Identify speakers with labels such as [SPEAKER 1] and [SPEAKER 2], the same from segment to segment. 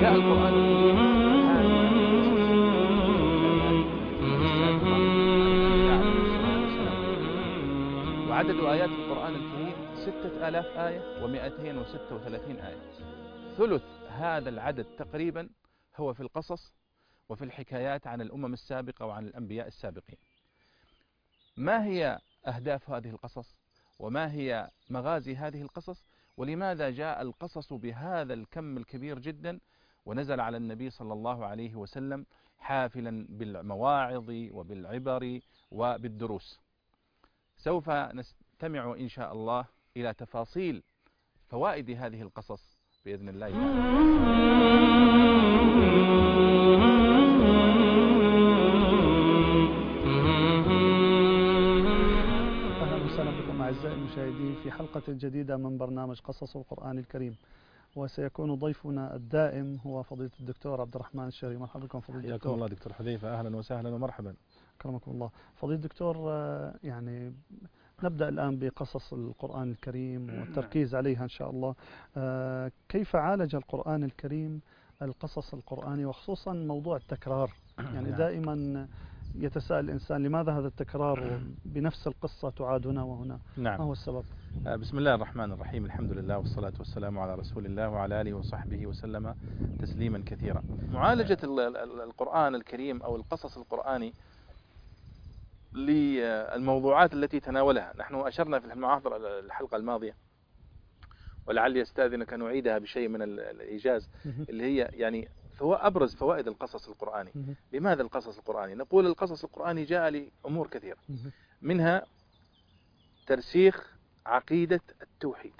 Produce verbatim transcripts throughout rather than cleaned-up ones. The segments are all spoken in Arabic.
[SPEAKER 1] جاء القرآن الكريم هذه وعدد آيات القرآن الكريم ستة آلاف آية ومئتين وستة وثلاثين آية. ثلث هذا العدد تقريبا هو في القصص وفي الحكايات عن الأمم السابقة وعن الأنبياء السابقين. ما هي أهداف هذه القصص؟ وما هي مغازي هذه القصص؟ ولماذا جاء القصص بهذا الكم الكبير جدا ونزل على النبي صلى الله عليه وسلم حافلا بالمواعظ وبالعبر وبالدروس؟ سوف نستمع إن شاء الله إلى تفاصيل فوائد هذه القصص بإذن الله تعالى.
[SPEAKER 2] أعزائي المشاهدين في حلقة جديدة من برنامج قصص القرآن الكريم، وسيكون ضيفنا الدائم هو فضيلة الدكتور عبد الرحمن الشهري. مرحبا بكم فضيلة الدكتور.
[SPEAKER 1] حياكم الله دكتور حذيفة، أهلا وسهلا ومرحبا.
[SPEAKER 2] أكرمكم الله. فضيلة الدكتور، يعني نبدأ الآن بقصص القرآن الكريم والتركيز عليها إن شاء الله. كيف عالج القرآن الكريم القصص القرآني وخصوصا موضوع التكرار؟ يعني دائما يتساءل الإنسان لماذا هذا التكرار بنفس القصة تعاد هنا وهنا؟
[SPEAKER 1] نعم.
[SPEAKER 2] ما هو السبب؟
[SPEAKER 1] بسم الله الرحمن الرحيم، الحمد لله والصلاة والسلام على رسول الله وعلى آله وصحبه وسلم تسليما كثيرا. معالجة القرآن الكريم أو القصص القرآني للموضوعات التي تناولها، نحن أشرنا في المحاضرة الحلقة الماضية ولعلي أستاذنك أن أعيدها بشيء من الإيجاز، اللي هي يعني فهو أبرز فوائد القصص القرآني. لماذا القصص القرآني؟ نقول القصص القرآني جاء لأمور كثيرة، منها ترسيخ عقيدة التوحيد.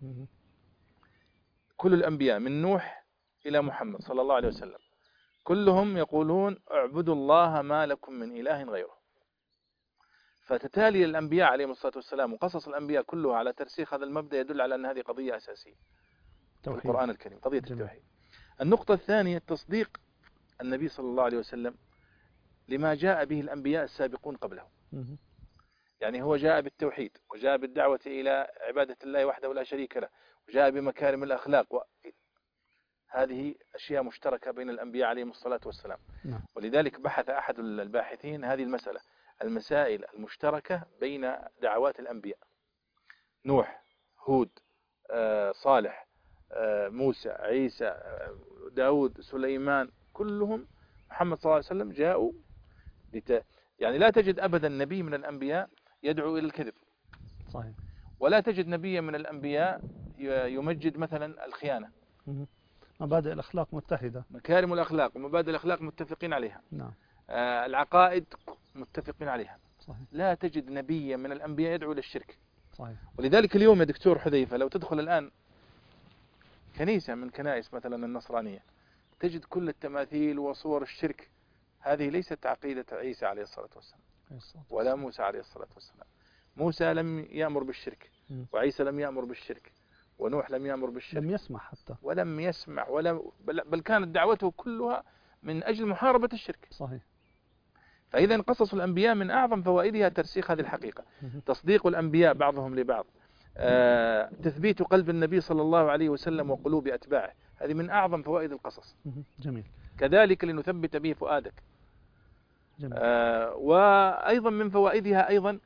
[SPEAKER 1] كل الأنبياء من نوح إلى محمد صلى الله عليه وسلم كلهم يقولون اعبدوا الله ما لكم من إله غيره. فتتالي الأنبياء عليهم الصلاة والسلام وقصص الأنبياء كلها على ترسيخ هذا المبدأ يدل على أن هذه قضية أساسية في القرآن الكريم، قضية جميل. التوحيد. النقطة الثانية تصديق النبي صلى الله عليه وسلم لما جاء به الأنبياء السابقون قبله. يعني هو جاء بالتوحيد وجاء بالدعوة إلى عبادة الله وحده لا شريك له وجاء بمكارم الأخلاق و... هذه أشياء مشتركة بين الأنبياء عليهم الصلاة والسلام. نعم. ولذلك بحث أحد الباحثين هذه المسألة، المسائل المشتركة بين دعوات الأنبياء، نوح، هود، آه، صالح، آه، موسى، عيسى، آه، داود، سليمان، كلهم محمد صلى الله عليه وسلم جاءوا لت... يعني لا تجد أبدا نبي من الأنبياء يدعو إلى الكذب.
[SPEAKER 2] صحيح.
[SPEAKER 1] ولا تجد نبيا من الأنبياء يمجد مثلا الخيانة.
[SPEAKER 2] مبادئ الأخلاق متحدة،
[SPEAKER 1] مكارم الأخلاق ومبادئ الأخلاق متفقين عليها.
[SPEAKER 2] نعم.
[SPEAKER 1] آه العقائد متفقين عليها.
[SPEAKER 2] صحيح.
[SPEAKER 1] لا تجد نبيا من الأنبياء يدعو إلى الشرك.
[SPEAKER 2] صحيح.
[SPEAKER 1] ولذلك اليوم يا دكتور حذيفة لو تدخل الآن كنيسة من كنائس مثلا النصرانية تجد كل التماثيل وصور الشرك. هذه ليست عقيدة عيسى عليه الصلاة والسلام ولا موسى عليه الصلاة والسلام. موسى لم يأمر بالشرك وعيسى لم يأمر بالشرك ونوح لم يأمر بالشرك،
[SPEAKER 2] لم يسمع حتى
[SPEAKER 1] ولم يسمع ولا بل, بل كانت دعوته كلها من أجل محاربة الشرك.
[SPEAKER 2] صحيح.
[SPEAKER 1] فإذا قصص الأنبياء من أعظم فوائدها ترسيخ هذه الحقيقة، تصديق الأنبياء بعضهم لبعض، آه، تثبيت قلب النبي صلى الله عليه وسلم وقلوب أتباعه، هذه من أعظم فوائد القصص.
[SPEAKER 2] جميل.
[SPEAKER 1] كذلك لنثبت به فؤادك.
[SPEAKER 2] جميل.
[SPEAKER 1] آه، وأيضا من فوائدها أيضا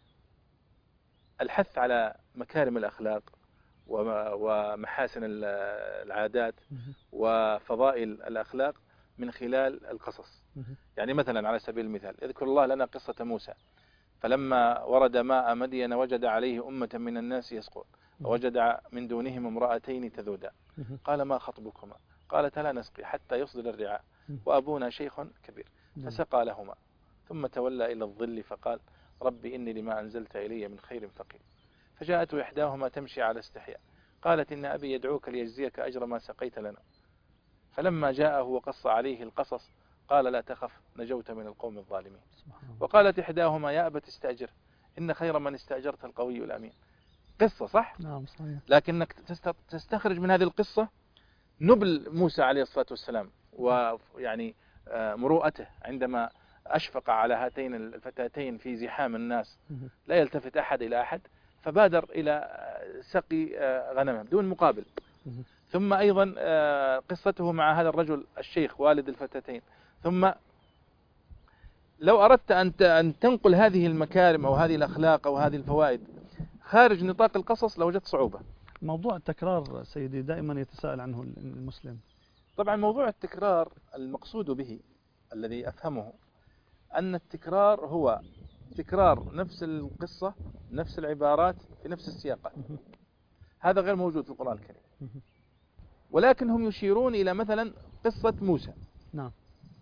[SPEAKER 1] الحث على مكارم الأخلاق ومحاسن العادات وفضائل الأخلاق من خلال القصص. يعني مثلا على سبيل المثال يذكر الله لنا قصة موسى فلما ورد ماء مدين وجد عليه أمة من الناس يسقون ووجد من دونهم امرأتين تذودان قال ما خطبكما قالت لا نسقي حتى يصدر الرعاء وأبونا شيخ كبير فسقى لهما ثم تولى إلى الظل فقال ربي إني لما أنزلت إلي من خير فقير. فجاءته إحداهما تمشي على استحياء قالت إن أبي يدعوك ليجزيك أجر ما سقيت لنا. فلما جاءه وقص عليه القصص قال لا تخف نجوت من القوم الظالمين. وقالت إحداهما يا أبت استأجر إن خير من استأجرت القوي الأمين. قصة صح؟
[SPEAKER 2] نعم صحيح.
[SPEAKER 1] لكنك تستخرج من هذه القصة نبل موسى عليه الصلاة والسلام ويعني مروءته عندما أشفق على هاتين الفتاتين في زحام الناس لا يلتفت أحد إلى أحد فبادر إلى سقي غنمهم دون مقابل. ثم أيضا آه، قصته مع هذا الرجل الشيخ والد الفتاتين. ثم لو أردت أن أن تنقل هذه المكارم أو هذه الأخلاق أو هذه الفوائد خارج نطاق القصص لوجدت صعوبة.
[SPEAKER 2] موضوع التكرار سيدي دائما يتساءل عنه المسلم.
[SPEAKER 1] طبعا موضوع التكرار المقصود به الذي أفهمه أن التكرار هو تكرار نفس القصة نفس العبارات في نفس السياقات. هذا غير موجود في القرآن الكريم. ولكن هم يشيرون إلى مثلا قصة موسى،
[SPEAKER 2] نعم،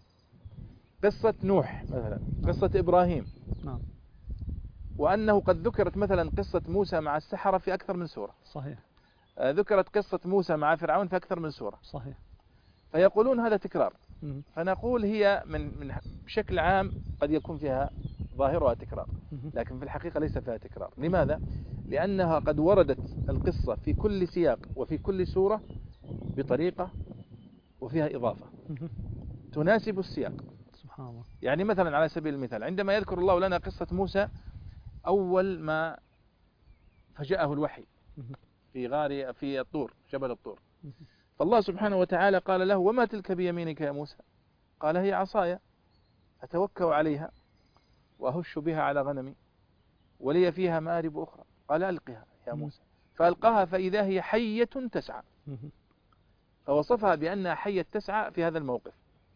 [SPEAKER 1] قصة نوح مثلا، قصة إبراهيم،
[SPEAKER 2] نعم،
[SPEAKER 1] وأنه قد ذكرت مثلا قصة موسى مع السحرة في أكثر من سورة.
[SPEAKER 2] صحيح.
[SPEAKER 1] آه، ذكرت قصة موسى مع فرعون في أكثر من سورة.
[SPEAKER 2] صحيح.
[SPEAKER 1] فيقولون هذا تكرار.
[SPEAKER 2] مه.
[SPEAKER 1] فنقول هي من من بشكل عام قد يكون فيها ظاهرها تكرار،
[SPEAKER 2] مه.
[SPEAKER 1] لكن في الحقيقة ليس فيها تكرار. لماذا؟ لأنها قد وردت القصة في كل سياق وفي كل سورة بطريقة وفيها إضافة
[SPEAKER 2] مه.
[SPEAKER 1] تناسب السياق.
[SPEAKER 2] سبحان الله.
[SPEAKER 1] يعني مثلا على سبيل المثال عندما يذكر الله لنا قصة موسى أول ما فجاءه الوحي
[SPEAKER 2] مه.
[SPEAKER 1] في غار في الطور، جبل الطور،
[SPEAKER 2] مه.
[SPEAKER 1] فالله سبحانه وتعالى قال له: وما تلك بيمينك يا موسى؟ قال: هي عصاي أتوكأ عليها وأهش بها على غنمي ولي فيها مآرب أخرى. قال: ألقها يا موسى. فألقاها فإذا هي حية تسعى.
[SPEAKER 2] مه.
[SPEAKER 1] فوصفها بأنها حية تسعى في هذا الموقف.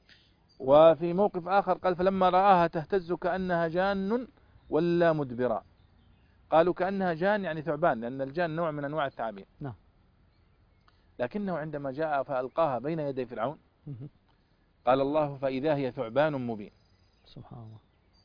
[SPEAKER 1] وفي موقف آخر قال: فلما رآها تهتز كأنها جان ولا مدبرا. قالوا كأنها جان يعني ثعبان، لأن الجان نوع من أنواع الثعابين.
[SPEAKER 2] نعم.
[SPEAKER 1] لكنه عندما جاء فألقاها بين يدي فرعون
[SPEAKER 2] مه.
[SPEAKER 1] قال الله: فإذا هي ثعبان مبين.
[SPEAKER 2] سبحان الله.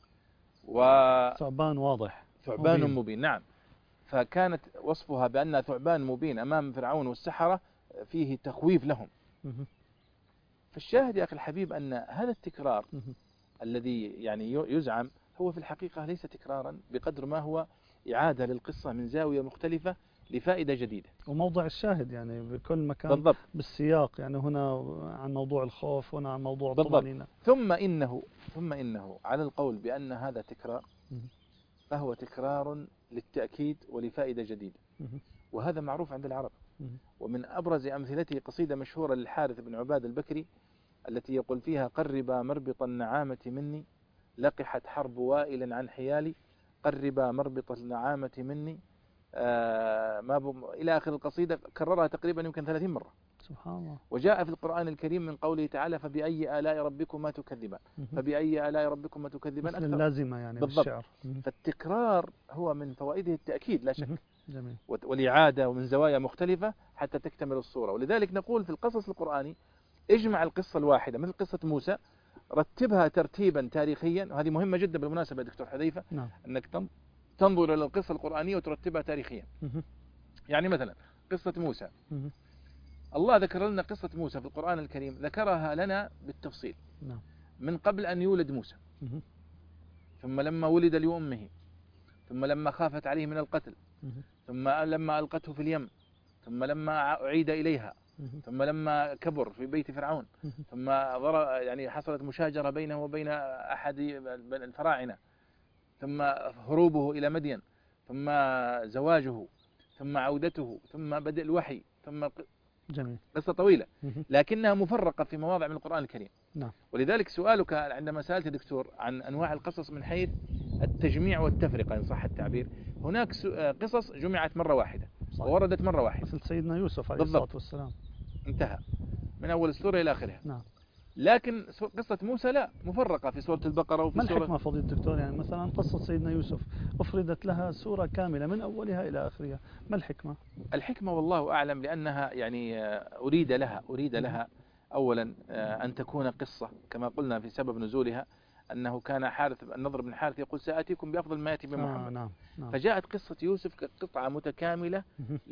[SPEAKER 1] و
[SPEAKER 2] ثعبان واضح.
[SPEAKER 1] ثعبان
[SPEAKER 2] مبين.
[SPEAKER 1] مبين، نعم. فكانت وصفها بأنها ثعبان مبين أمام فرعون والسحرة فيه تخويف لهم.
[SPEAKER 2] مه.
[SPEAKER 1] فالشاهد يا أخي الحبيب أن هذا التكرار
[SPEAKER 2] مه.
[SPEAKER 1] الذي يعني يزعم هو في الحقيقة ليس تكرارا بقدر ما هو إعادة للقصة من زاوية مختلفة لفائدة جديدة.
[SPEAKER 2] وموضع الشاهد يعني بكل مكان
[SPEAKER 1] بالضبط.
[SPEAKER 2] بالسياق، يعني هنا عن موضوع الخوف، هنا عن موضوع الطمأنينة.
[SPEAKER 1] ثم إنه ثم إنه على القول بأن هذا تكرار
[SPEAKER 2] مه.
[SPEAKER 1] فهو تكرار للتأكيد ولفائدة جديدة،
[SPEAKER 2] مه.
[SPEAKER 1] وهذا معروف عند العرب.
[SPEAKER 2] مه.
[SPEAKER 1] ومن أبرز أمثلته قصيدة مشهورة للحارث بن عباد البكري التي يقول فيها: قربا مربط النعامة مني لقحت حرب وائل عن حيالي، قربا مربط النعامة مني آه ما ب... إلى آخر القصيدة. كررها تقريبا يمكن ثلاثين مرة.
[SPEAKER 2] سبحان الله.
[SPEAKER 1] وجاء في القرآن الكريم من قوله تعالى: فبأي آلاء ربكما تكذبان.
[SPEAKER 2] مه.
[SPEAKER 1] فبأي آلاء ربكما تكذبان
[SPEAKER 2] مثل
[SPEAKER 1] أكثر.
[SPEAKER 2] اللازمة يعني
[SPEAKER 1] بالضبط.
[SPEAKER 2] بالشعر. مه.
[SPEAKER 1] فالتكرار هو من فوائده التأكيد لا شك،
[SPEAKER 2] مه. جميل.
[SPEAKER 1] والإعادة ومن زوايا مختلفة حتى تكتمل الصورة. ولذلك نقول في القصص القرآني اجمع القصة الواحدة مثل قصة موسى، رتبها ترتيبا تاريخيا، وهذه مهمة جدا بالمناسبة دكتور حذيفة.
[SPEAKER 2] نعم.
[SPEAKER 1] أنك تنظر إلى القصة القرآنية وترتبها تاريخيا.
[SPEAKER 2] مه.
[SPEAKER 1] يعني مثلا قصة موسى،
[SPEAKER 2] مه.
[SPEAKER 1] الله ذكر لنا قصة موسى في القرآن الكريم، ذكرها لنا بالتفصيل
[SPEAKER 2] نعم.
[SPEAKER 1] من قبل أن يولد موسى،
[SPEAKER 2] مه.
[SPEAKER 1] ثم لما ولد لأمه، ثم لما خافت عليه من القتل،
[SPEAKER 2] مه.
[SPEAKER 1] ثم لما ألقته في اليم، ثم لما أعيد إليها،
[SPEAKER 2] مه.
[SPEAKER 1] ثم لما كبر في بيت فرعون،
[SPEAKER 2] مه.
[SPEAKER 1] ثم ضر يعني حصلت مشاجرة بينه وبين أحد الفراعنة، ثم هروبه إلى مدين، ثم زواجه، ثم عودته، ثم بدء الوحي، ثم
[SPEAKER 2] جميل.
[SPEAKER 1] قصة طويلة
[SPEAKER 2] مه.
[SPEAKER 1] لكنها مفرقة في مواضع من القرآن الكريم.
[SPEAKER 2] نعم.
[SPEAKER 1] ولذلك سؤالك عندما سألت دكتور عن أنواع القصص من حيث التجميع والتفرقة إن صح التعبير، هناك قصص جمعت مرة واحدة
[SPEAKER 2] صحيح.
[SPEAKER 1] ووردت مرة واحدة
[SPEAKER 2] مثل سيدنا يوسف عليه الصلاة والسلام،
[SPEAKER 1] انتهى من أول السورة إلى آخرها.
[SPEAKER 2] نعم.
[SPEAKER 1] لكن قصة موسى لا، مفرقة في سورة البقرة وفي
[SPEAKER 2] ما
[SPEAKER 1] سورة.
[SPEAKER 2] الحكمة فضيلة الدكتور؟ يعني مثلا قصة سيدنا يوسف أفردت لها سورة كاملة من أولها إلى آخرها، ما الحكمة؟
[SPEAKER 1] الحكمة والله أعلم، لأنها يعني أريد لها أريد لها أولا أن تكون قصة كما قلنا في سبب نزولها، أنه كان حارث النضر بن حارث يقول: سآتيكم بأفضل ما يأتي بمحمد.
[SPEAKER 2] آه نعم. نعم.
[SPEAKER 1] فجاءت قصة يوسف كقطعة متكاملة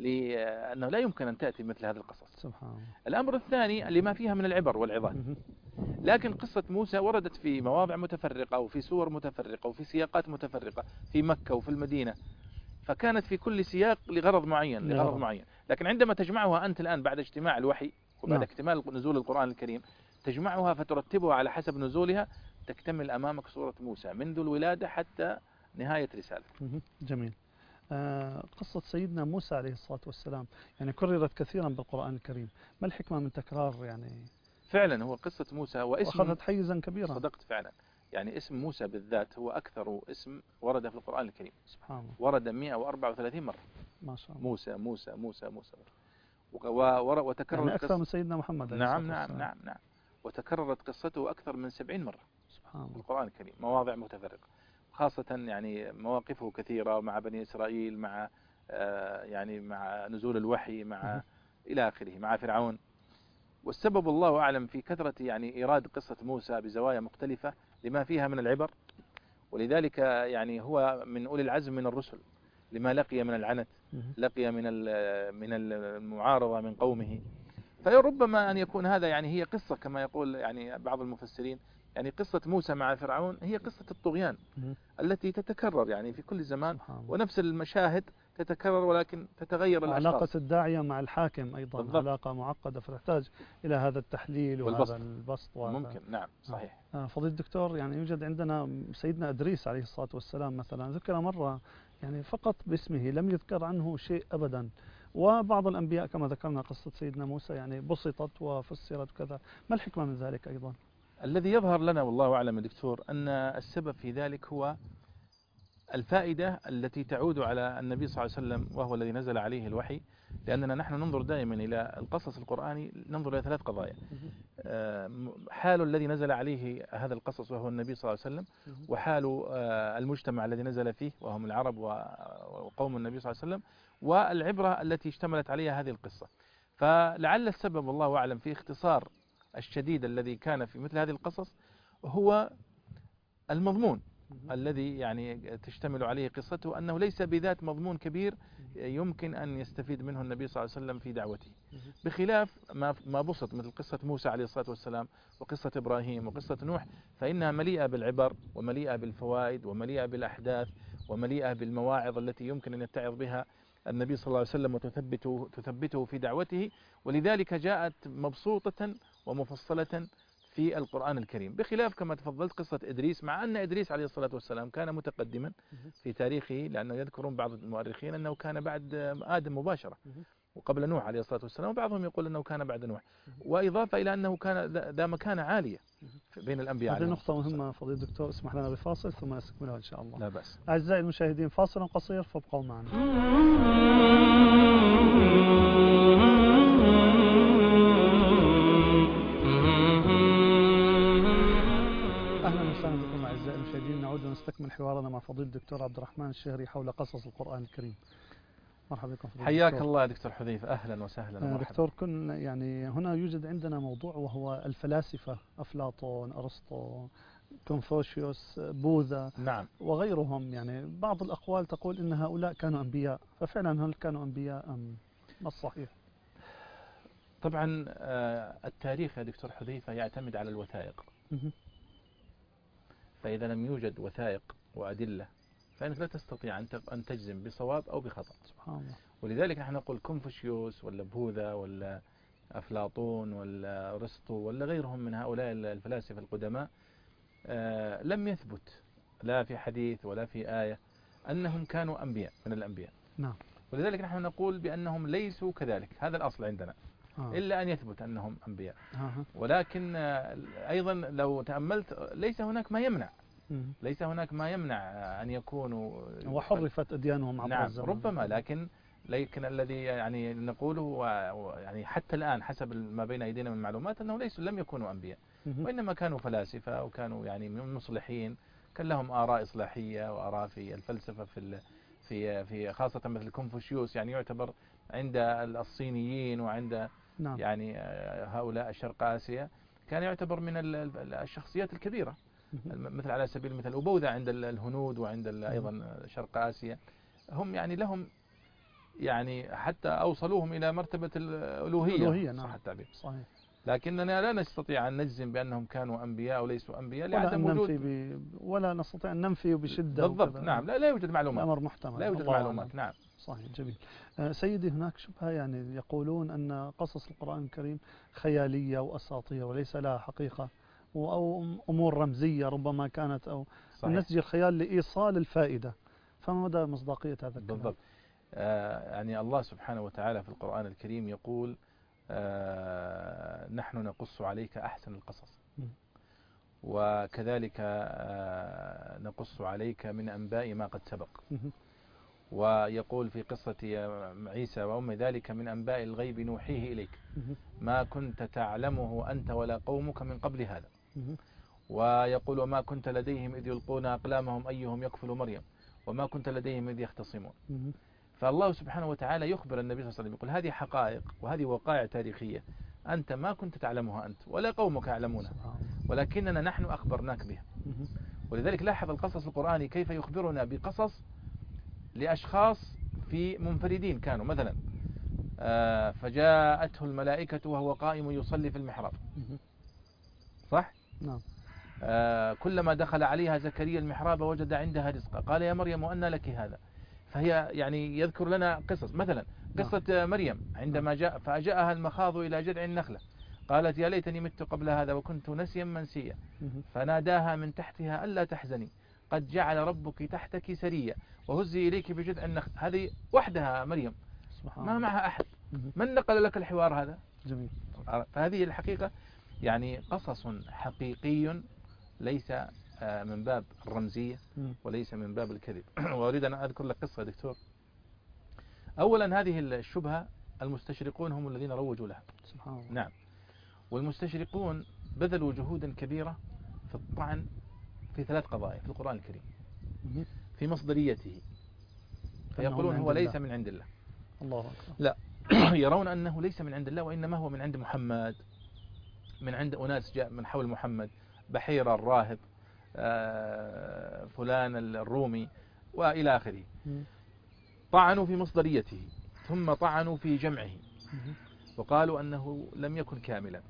[SPEAKER 1] لأنه لا يمكن أن تأتي مثل هذه القصص.
[SPEAKER 2] سبحان الله.
[SPEAKER 1] الأمر الثاني لما فيها من العبر والعظات. لكن قصة موسى وردت في مواضع متفرقة وفي سور متفرقة وفي سياقات متفرقة في مكة وفي المدينة، فكانت في كل سياق لغرض معين لغرض معين. لكن عندما تجمعها أنت الآن بعد اجتماع الوحي وبعد
[SPEAKER 2] نعم.
[SPEAKER 1] اكتمال نزول القرآن الكريم، تجمعها فترتبها على حسب نزولها، تكتمل أمامك صورة موسى منذ الولادة حتى نهاية رسالته.
[SPEAKER 2] جميل. آه، قصة سيدنا موسى عليه الصلاة والسلام يعني كررت كثيرا بالقرآن الكريم، ما الحكمة من تكرار يعني
[SPEAKER 1] فعلا هو قصة موسى واسم.
[SPEAKER 2] وأخذت حيزا كبيرا؟
[SPEAKER 1] صدقت فعلا. يعني اسم موسى بالذات هو أكثر اسم ورد في القرآن الكريم.
[SPEAKER 2] سبحان الله.
[SPEAKER 1] ورد مئة وأربعة وثلاثين مرة.
[SPEAKER 2] ما شاء الله.
[SPEAKER 1] موسى موسى موسى موسى وتكررت
[SPEAKER 2] يعني أكثر
[SPEAKER 1] قصة.
[SPEAKER 2] من سيدنا محمد عليه
[SPEAKER 1] نعم
[SPEAKER 2] الصلاة
[SPEAKER 1] نعم
[SPEAKER 2] والسلام.
[SPEAKER 1] نعم نعم. وتكررت قصته أكثر من سبعين مرة
[SPEAKER 2] سبحان
[SPEAKER 1] في
[SPEAKER 2] الله.
[SPEAKER 1] القرآن الكريم، مواضع متفرقة، خاصة يعني مواقفه كثيرة مع بني إسرائيل، مع آه يعني مع نزول الوحي، مع إلى آخره، مع فرعون. والسبب الله أعلم في كثرة يعني إيراد قصة موسى بزوايا مختلفة لما فيها من العبر. ولذلك يعني هو من أولي العزم من الرسل، لما لقي من العنت، لقي من من المعارضة من قومه. فربما أن يكون هذا يعني هي قصة كما يقول يعني بعض المفسرين، يعني قصة موسى مع فرعون هي قصة الطغيان التي تتكرر يعني في كل زمان، ونفس المشاهد تتكرر ولكن تتغير الأشخاص.
[SPEAKER 2] علاقة الداعية مع الحاكم أيضا بالضبط. علاقة معقدة فتحتاج إلى هذا التحليل وهذا البسط وهذا.
[SPEAKER 1] ممكن. نعم صحيح.
[SPEAKER 2] آه. فضيلة الدكتور يعني يوجد عندنا سيدنا إدريس عليه الصلاة والسلام مثلا ذكر مرة يعني فقط باسمه، لم يذكر عنه شيء أبدا. وبعض الأنبياء كما ذكرنا قصة سيدنا موسى يعني بسطت وفسرت وكذا، ما الحكمة من ذلك أيضا؟
[SPEAKER 1] الذي يظهر لنا والله أعلم يا دكتور أن السبب في ذلك هو الفائدة التي تعود على النبي صلى الله عليه وسلم وهو الذي نزل عليه الوحي. لأننا نحن ننظر دائما إلى القصص القرآني، ننظر إلى ثلاث قضايا: حال الذي نزل عليه هذا القصص وهو النبي صلى الله عليه وسلم، وحال المجتمع الذي نزل فيه وهم العرب وقوم النبي صلى الله عليه وسلم، والعبرة التي اشتملت عليها هذه القصة. فلعل السبب والله أعلم في اختصار الشديد الذي كان في مثل هذه القصص هو المضمون الذي يعني تشتمل عليه قصته، أنه ليس بذات مضمون كبير يمكن أن يستفيد منه النبي صلى الله عليه وسلم في دعوته، بخلاف ما ما بسط مثل قصة موسى عليه الصلاة والسلام وقصة إبراهيم وقصة نوح، فإنها مليئة بالعبر ومليئة بالفوائد ومليئة بالأحداث ومليئة بالمواعظ التي يمكن أن يتعظ بها النبي صلى الله عليه وسلم وتثبته تثبته في دعوته. ولذلك جاءت مبسوطة ومفصلة في القرآن الكريم، بخلاف كما تفضلت قصة إدريس، مع أن إدريس عليه الصلاة والسلام كان متقدما في تاريخه، لأنه يذكرون بعض المؤرخين أنه كان بعد آدم مباشرة وقبل نوح عليه الصلاة والسلام، وبعضهم يقول أنه كان بعد نوح، وإضافة إلى أنه كان ذا مكانة عالية بين الأنبياء.
[SPEAKER 2] هذه نقطة مهمة فضيلة الدكتور، اسمح لنا بفاصل ثم نستكملها إن شاء الله.
[SPEAKER 1] لا بأس.
[SPEAKER 2] أعزائي المشاهدين فاصل قصير فابقوا معنا. أعزائي المشاهدين نعود ونستكمل حوارنا مع فضيلة الدكتور عبد الرحمن الشهري حول قصص القرآن الكريم. مرحبا بكم فضيلة
[SPEAKER 1] حياك
[SPEAKER 2] الدكتور.
[SPEAKER 1] الله دكتور حذيفة، أهلا وسهلا ومرحبا.
[SPEAKER 2] دكتور كن يعني هنا يوجد عندنا موضوع وهو الفلاسفة، أفلاطون، أرسطو، كونفوشيوس، بوذا
[SPEAKER 1] نعم.
[SPEAKER 2] وغيرهم. يعني بعض الأقوال تقول إن هؤلاء كانوا أنبياء، ففعلا هل كانوا أنبياء أم ما الصحيح؟
[SPEAKER 1] طبعا التاريخ يا دكتور حذيفة يعتمد على الوثائق، فإذا لم يوجد وثائق وأدلة فإنك لا تستطيع أن تجزم بصواب أو بخطأ.
[SPEAKER 2] سبحان الله.
[SPEAKER 1] ولذلك نحن نقول كونفوشيوس ولا بوذا ولا أفلاطون ولا أرسطو ولا غيرهم من هؤلاء الفلاسفة القدماء آه لم يثبت لا في حديث ولا في آية أنهم كانوا أنبياء من الأنبياء.
[SPEAKER 2] نعم.
[SPEAKER 1] ولذلك نحن نقول بأنهم ليسوا كذلك، هذا الأصل عندنا. آه. إلا أن يثبت أنهم أنبياء. آه. ولكن أيضا لو تأملت ليس هناك ما يمنع مم. ليس هناك ما يمنع أن يكونوا
[SPEAKER 2] وحرفت أديانهم عبر
[SPEAKER 1] نعم
[SPEAKER 2] الزمن.
[SPEAKER 1] ربما، لكن لكن الذي يعني نقوله يعني حتى الآن حسب ما بين أيدينا من معلومات أنه ليسوا لم يكونوا أنبياء، مم. وإنما كانوا فلاسفة وكانوا يعني مصلحين، كان لهم آراء إصلاحية وآراء في الفلسفة في في في خاصة مثل كونفوشيوس، يعني يعتبر عند الصينيين وعند نعم. يعني هؤلاء شرق آسيا كان يعتبر من الشخصيات الكبيرة، مثل على سبيل المثال وبوذا عند الهنود وعند أيضا شرق آسيا، هم يعني لهم يعني حتى أوصلوهم إلى مرتبة الألوهية.
[SPEAKER 2] الألوهية نعم.
[SPEAKER 1] صح التعبير.
[SPEAKER 2] صحيح.
[SPEAKER 1] لكننا لا نستطيع أن نجزم بأنهم كانوا أنبياء وليسوا أنبياء
[SPEAKER 2] ولا
[SPEAKER 1] لعدم وجود
[SPEAKER 2] ب... ولا نستطيع أن ننفي بشدة
[SPEAKER 1] بالضبط. نعم لا لا يوجد معلومات.
[SPEAKER 2] الأمر محتمل.
[SPEAKER 1] لا يوجد معلومات. نعم.
[SPEAKER 2] صحيح. جميل. آه سيدي هناك شبهة، يعني يقولون أن قصص القرآن الكريم خيالية وأساطير وليس لها حقيقة، أو أمور رمزية ربما كانت، أو من نسج الخيال لإيصال الفائدة. فما مدى مصداقية هذا الكلام؟
[SPEAKER 1] بالضبط. آه يعني الله سبحانه وتعالى في القرآن الكريم يقول آه نحن نقص عليك أحسن القصص،
[SPEAKER 2] م.
[SPEAKER 1] وكذلك آه نقص عليك من أنباء ما قد سبق.
[SPEAKER 2] م.
[SPEAKER 1] ويقول في قصة عيسى وأم ذلك من أنباء الغيب نوحيه إليك ما كنت تعلمه أنت ولا قومك من قبل هذا. ويقول وما كنت لديهم إذ يلقون أقلامهم أيهم يكفل مريم وما كنت لديهم إذ يختصمون. فالله سبحانه وتعالى يخبر النبي صلى الله عليه وسلم يقول هذه حقائق وهذه وقائع تاريخية أنت ما كنت تعلمها أنت ولا قومك يعلمونها، ولكننا نحن أخبرناك بها. ولذلك لاحظ القصص القرآني كيف يخبرنا بقصص لأشخاص في منفردين كانوا، مثلا آه فجاءته الملائكة وهو قائم يصلي في المحراب، صح؟
[SPEAKER 2] نعم.
[SPEAKER 1] آه كلما دخل عليها زكريا المحراب وجد عندها رزقا قال يا مريم وأن لك هذا. فهي يعني يذكر لنا قصص، مثلا قصة نعم. مريم عندما جاء فأجاءها المخاض إلى جذع النخلة قالت يا ليتني مت قبل هذا وكنت نسيا منسيا فناداها من تحتها ألا تحزني قد جعل ربك تحتك سريا وهزي إليك بجذع النخل. هذه وحدها مريم ما معها أحد. من نقل لك الحوار هذا؟
[SPEAKER 2] جميل.
[SPEAKER 1] فهذه الحقيقة يعني قصص حقيقي ليس من باب الرمزية وليس من باب الكذب. وأريد أن أذكر لك قصة دكتور. أولا هذه الشبهة المستشرقون هم الذين روجوا لها.
[SPEAKER 2] سبحان الله.
[SPEAKER 1] نعم. والمستشرقون بذلوا جهودا كبيرة في الطعن في ثلاث قضايا في القرآن الكريم في مصدريته، فيقولون هو ليس من عند الله.
[SPEAKER 2] الله أكبر.
[SPEAKER 1] لا يرون أنه ليس من عند الله وإنما هو من عند محمد، من عند أناس جاء من حول محمد، بحيرة الراهب فلان الرومي وإلى آخره. طعنوا في مصدريته ثم طعنوا في جمعه وقالوا أنه لم يكن كاملا.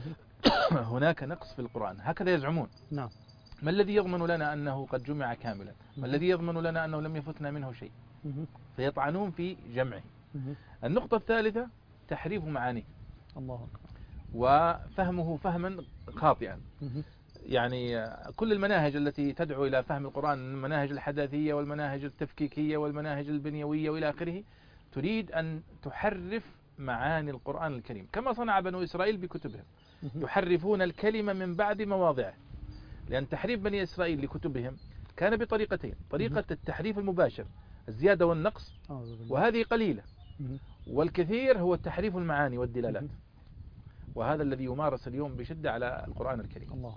[SPEAKER 1] هناك نقص في القرآن هكذا يزعمون.
[SPEAKER 2] نعم.
[SPEAKER 1] ما الذي يضمن لنا أنه قد جمع كاملا؟ ما الذي يضمن لنا أنه لم يفتنا منه شيء؟ فيطعنون في جمعه. النقطة الثالثة تحريف معانيه.
[SPEAKER 2] الله أكبر.
[SPEAKER 1] وفهمه فهما خاطئا. يعني كل المناهج التي تدعو إلى فهم القرآن، المناهج الحداثية والمناهج التفكيكية والمناهج البنيوية وإلى آخره، تريد أن تحرف معاني القرآن الكريم كما صنع بنو إسرائيل بكتبهم، يحرفون الكلمة من بعد مواضعه. لأن تحريف بني إسرائيل لكتبهم كان بطريقتين: طريقة التحريف المباشر الزيادة والنقص، وهذه قليلة، والكثير هو التحريف المعاني والدلالات، وهذا الذي يمارس اليوم بشدة على القرآن الكريم.
[SPEAKER 2] الله.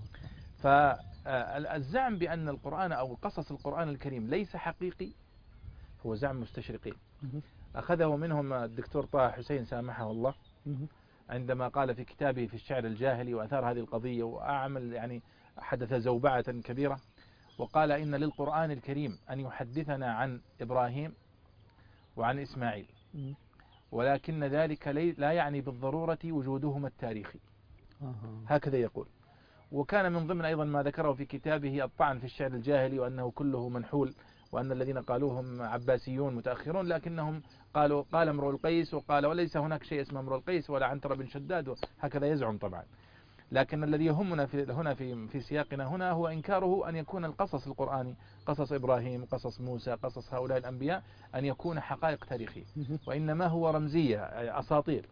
[SPEAKER 1] فالزعم بأن القرآن أو قصص القرآن الكريم ليس حقيقي هو زعم مستشرقين. أخذه منهم الدكتور طه حسين سامحه الله عندما قال في كتابه في الشعر الجاهلي وأثار هذه القضية وأعمل يعني حدث زوبعة كبيرة، وقال إن للقرآن الكريم أن يحدثنا عن إبراهيم وعن إسماعيل، ولكن ذلك لا يعني بالضرورة وجودهما التاريخي. هكذا يقول. وكان من ضمن أيضا ما ذكره في كتابه الطعن في الشعر الجاهلي وأنه كله منحول، وأن الذين قالوهم عباسيون متأخرون، لكنهم قالوا قال امرؤ القيس وقال وليس هناك شيء اسمه امرؤ القيس ولا عنتر بن شداد، هكذا يزعم طبعا. لكن الذي يهمنا في هنا في في سياقنا هنا هو إنكاره أن يكون القصص القرآني، قصص إبراهيم، قصص موسى، قصص هؤلاء الأنبياء، أن يكون حقائق تاريخية، وإنما هو رمزية أساطير.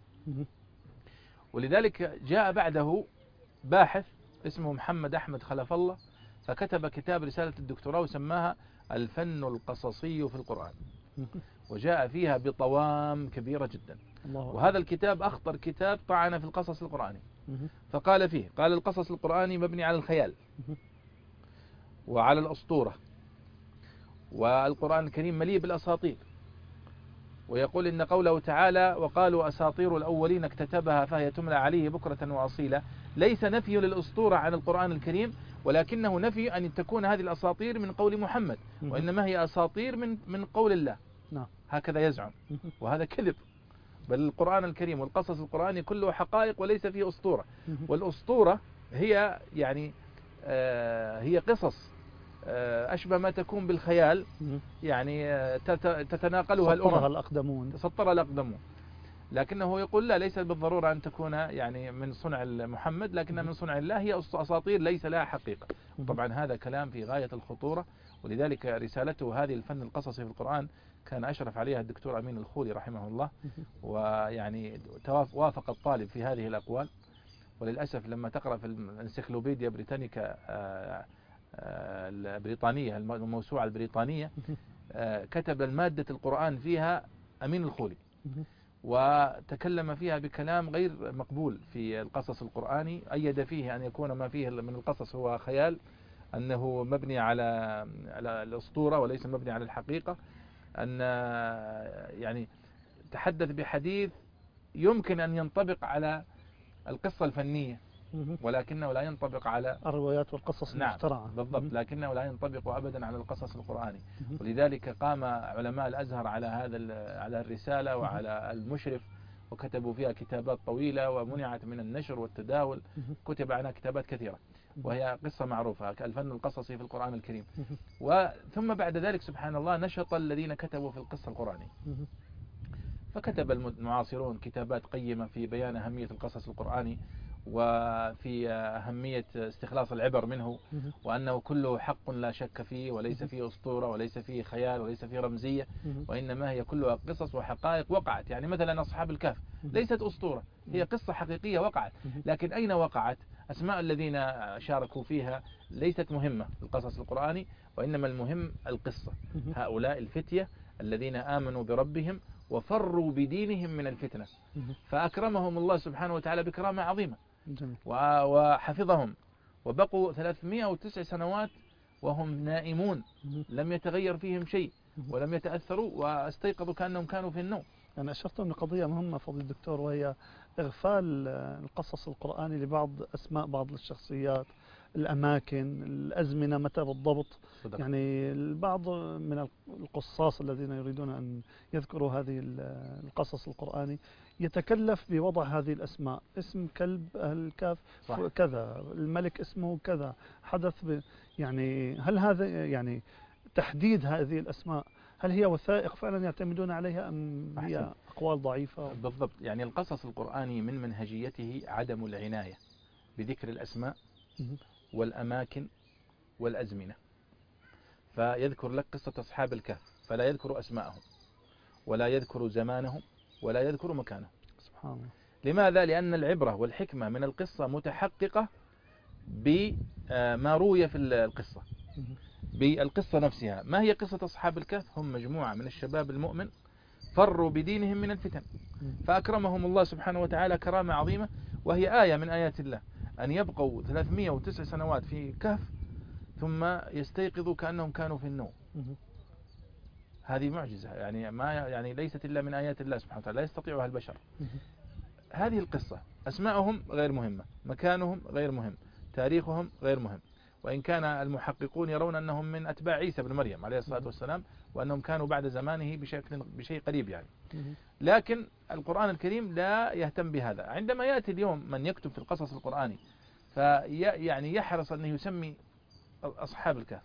[SPEAKER 1] ولذلك جاء بعده باحث اسمه محمد أحمد خلف الله، فكتب كتاب رسالة الدكتوراه وسماها الفن القصصي في القرآن، وجاء فيها بطوام كبيرة جدا. وهذا الكتاب أخطر كتاب طعن في القصص القرآني، فقال فيه قال القصص القرآني مبني على الخيال وعلى الأسطورة، والقرآن الكريم مليء بالأساطير. ويقول إن قوله تعالى وقالوا أساطير الأولين اكتتبها فهي تملى عليه بكرة وأصيلا ليس نفي للأسطورة عن القرآن الكريم، ولكنه نفي أن تكون هذه الأساطير من قول محمد، وإنما هي أساطير من من قول الله. هكذا يزعم، وهذا كذب. بل القرآن الكريم والقصص القرآني كله حقائق وليس فيه أسطورة. والأسطورة هي يعني آه هي قصص آه أشبه ما تكون بالخيال، يعني آه تتناقلها الأمم،
[SPEAKER 2] سطرها الأقدمون
[SPEAKER 1] سطرها الأقدمون. لكنه يقول لا، ليس بالضرورة أن تكون يعني من صنع محمد، لكنها من صنع الله، هي أساطير ليس لها حقيقة. طبعا هذا كلام في غاية الخطورة، ولذلك رسالته هذه الفن القصصي في القرآن كان أشرف عليها الدكتور أمين الخولي رحمه الله، ويعني وافق الطالب في هذه الأقوال. وللأسف لما تقرأ في الانسيكلوبيديا بريتانيكا البريطانية، الموسوعة البريطانية، كتب المادة القرآن فيها أمين الخولي، وتكلم فيها بكلام غير مقبول في القصص القرآني، أيد فيه أن يكون ما فيه من القصص هو خيال، أنه مبني على على الأسطورة وليس مبني على الحقيقة، أن يعني تحدث بحديث يمكن أن ينطبق على القصة الفنية، ولكنه لا ينطبق على
[SPEAKER 2] الروايات والقصص
[SPEAKER 1] نعم
[SPEAKER 2] المخترعة.
[SPEAKER 1] بالضبط، لكنه لا ينطبق أبدا على القصص القرآني. ولذلك قام علماء الأزهر على هذا على الرسالة وعلى المشرف، وكتبوا فيها كتابات طويلة ومنعت من النشر والتداول، كتب عنها كتابات كثيرة، وهي قصة معروفة الفن القصصي في القرآن الكريم. وثم بعد ذلك سبحان الله نشط الذين كتبوا في القصة القرآنية، فكتب المعاصرون كتابات قيمة في بيان أهمية القصص القرآني، وفي أهمية استخلاص العبر منه، وأنه كله حق لا شك فيه، وليس فيه أسطورة وليس فيه خيال وليس فيه رمزية، وإنما هي كلها قصص وحقائق وقعت. يعني مثلا أصحاب الكهف ليست أسطورة، هي قصة حقيقية وقعت، لكن أين وقعت؟ أسماء الذين شاركوا فيها ليست مهمة في القصص القرآني، وإنما المهم القصة. هؤلاء الفتية الذين آمنوا بربهم وفروا بدينهم من الفتنة، فأكرمهم الله سبحانه وتعالى بكرامة عظيمة، وحفظهم، وبقوا ثلاثمائة وتسع سنوات وهم نائمون، لم يتغير فيهم شيء ولم يتأثروا، واستيقظوا كأنهم كانوا في النوم.
[SPEAKER 2] أنا أشرت من قضية مهمة فضيلة الدكتور، وهي إغفال القصص القرآني لبعض أسماء بعض الشخصيات، الأماكن، الأزمنة، متى بالضبط. صدق. يعني البعض من القصاص الذين يريدون أن يذكروا هذه القصص القرآني يتكلف بوضع هذه الأسماء، اسم كلب أهل الكهف كذا، الملك اسمه كذا، حدث ب... يعني هل هذا يعني تحديد هذه الأسماء هل هي وثائق فعلا يعتمدون عليها أم هي أحسن. أقوال ضعيفة؟
[SPEAKER 1] بالضبط. يعني القصص القرآني من منهجيته عدم العناية بذكر الأسماء والأماكن والأزمنة، فيذكر لك قصة أصحاب الكهف فلا يذكر أسماءهم ولا يذكر زمانهم ولا يذكر مكانهم.
[SPEAKER 2] سبحان الله.
[SPEAKER 1] لماذا؟ لأن العبرة والحكمة من القصة متحققة بما روي في القصة، بالقصة نفسها. ما هي قصة أصحاب الكهف؟ هم مجموعة من الشباب المؤمن فروا بدينهم من الفتن، فأكرمهم الله سبحانه وتعالى كرامة عظيمة، وهي آية من آيات الله أن يبقوا ثلاثمائة وتسع سنوات في كهف ثم يستيقظوا كأنهم كانوا في النوم. هذه معجزة، يعني ما يعني ليست إلا من آيات الله سبحانه وتعالى، لا يستطيعها البشر. هذه القصة أسماءهم غير مهمة، مكانهم غير مهم، تاريخهم غير مهم، وإن كان المحققون يرون أنهم من أتباع عيسى بن مريم عليه الصلاة والسلام، وأنهم كانوا بعد زمانه بشكل بشيء قريب يعني. لكن القرآن الكريم لا يهتم بهذا. عندما يأتي اليوم من يكتب في القصص القرآني فيعني يحرص أن يسمي أصحاب الكهف،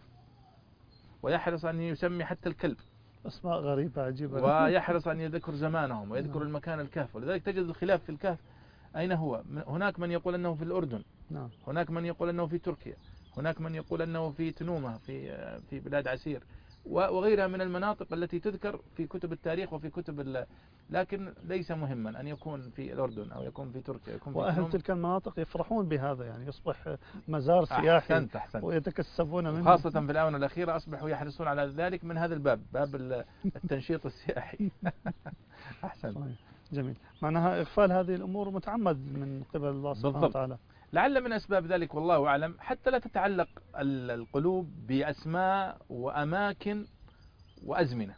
[SPEAKER 1] ويحرص أن يسمي حتى الكلب
[SPEAKER 2] أسماء غريبة عجيبة،
[SPEAKER 1] ويحرص أن يذكر زمانهم ويذكر المكان الكهف. ولذلك تجد الخلاف في الكهف أين هو. هناك من يقول أنه في الأردن، هناك من يقول أنه في تركيا، هناك من يقول أنه في تنومة في في بلاد عسير، وغيرها من المناطق التي تذكر في كتب التاريخ وفي كتب ال... لكن ليس مهما أن يكون في الأردن أو يكون في تركيا، يكون في
[SPEAKER 2] وأهل
[SPEAKER 1] تنومة.
[SPEAKER 2] تلك المناطق يفرحون بهذا، يعني يصبح مزار سياحي.
[SPEAKER 1] أحسنت أحسنت.
[SPEAKER 2] ويتكسبون منه،
[SPEAKER 1] خاصة في الآونة الأخيرة أصبحوا يحرصون على ذلك من هذا الباب، باب التنشيط السياحي. أحسن.
[SPEAKER 2] جميل. معناها إغفال هذه الأمور متعمد من قبل الله سبحانه
[SPEAKER 1] بالضبط.
[SPEAKER 2] وتعالى.
[SPEAKER 1] لعل من أسباب ذلك والله أعلم حتى لا تتعلق القلوب بأسماء وأماكن وأزمنة،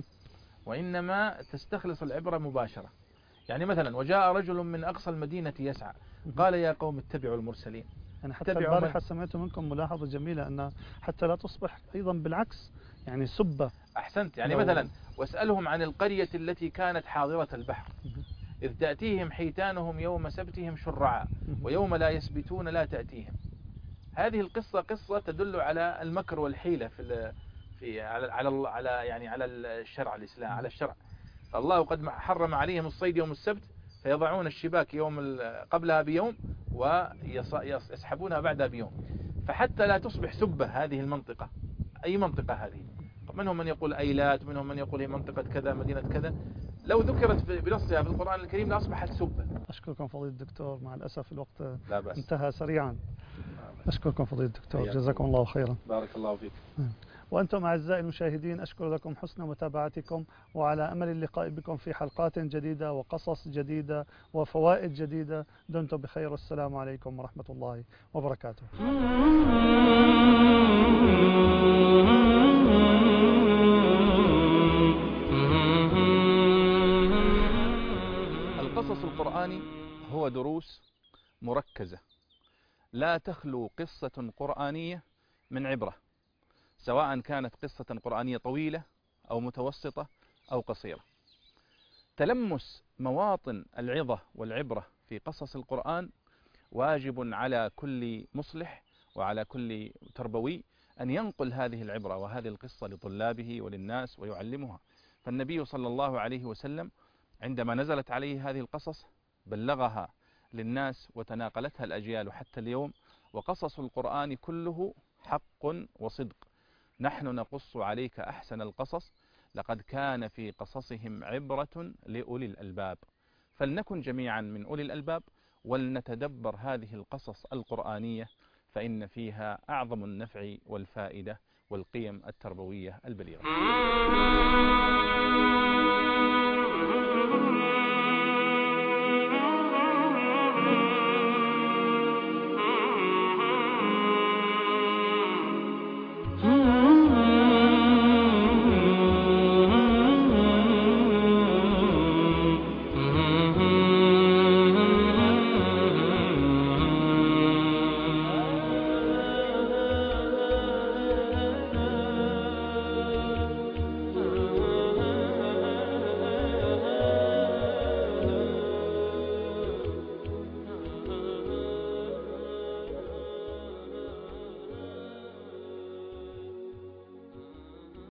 [SPEAKER 1] وإنما تستخلص العبرة مباشرة. يعني مثلا وجاء رجل من أقصى المدينة يسعى قال يا قوم اتبعوا المرسلين.
[SPEAKER 2] يعني حتى البارحة سمعت منكم ملاحظة جميلة أن حتى لا تصبح أيضا بالعكس يعني سبة.
[SPEAKER 1] أحسنت. يعني مثلا واسألهم عن القرية التي كانت حاضرة البحر إذ تأتيهم حيتانهم يوم سبتهم شرعا ويوم لا يسبتون لا تأتيهم. هذه القصة قصة تدل على المكر والحيلة في في على على على يعني على الشرع الإسلام على الشرع. الله قد حرم عليهم الصيد يوم السبت فيضعون الشباك يوم قبلها بيوم ويسحبونها بعدها بيوم. فحتى لا تصبح سبة هذه المنطقة، أي منطقة هذه، منهم من يقول أيلات، منهم من يقول هي منطقة كذا مدينة كذا، لو ذكرت بنصها في القرآن الكريم لأصبحت سبة.
[SPEAKER 2] أشكركم فضيلة الدكتور، مع الأسف الوقت
[SPEAKER 1] لا بأس.
[SPEAKER 2] انتهى سريعا. أشكركم فضيلة الدكتور، جزاكم الله خيرا.
[SPEAKER 1] بارك الله فيك.
[SPEAKER 2] وأنتم أعزائي المشاهدين، أشكر لكم حسن متابعتكم، وعلى أمل اللقاء بكم في حلقات جديدة وقصص جديدة وفوائد جديدة. دمتم بخير، والسلام عليكم ورحمة الله وبركاته.
[SPEAKER 1] القصص القرآني هو دروس مركزة لا تخلو قصة قرآنية من عبرة، سواء كانت قصة قرآنية طويلة أو متوسطة أو قصيرة. تلمس مواطن العظة والعبرة في قصص القرآن واجب على كل مصلح وعلى كل تربوي أن ينقل هذه العبرة وهذه القصة لطلابه وللناس ويعلمها. فالنبي صلى الله عليه وسلم عندما نزلت عليه هذه القصص بلغها للناس وتناقلتها الأجيال حتى اليوم. وقصص القرآن كله حق وصدق. نحن نقص عليك أحسن القصص، لقد كان في قصصهم عبرة لأولي الألباب. فلنكن جميعا من أولي الألباب ولنتدبر هذه القصص القرآنية، فإن فيها أعظم النفع والفائدة والقيم التربوية البليغة.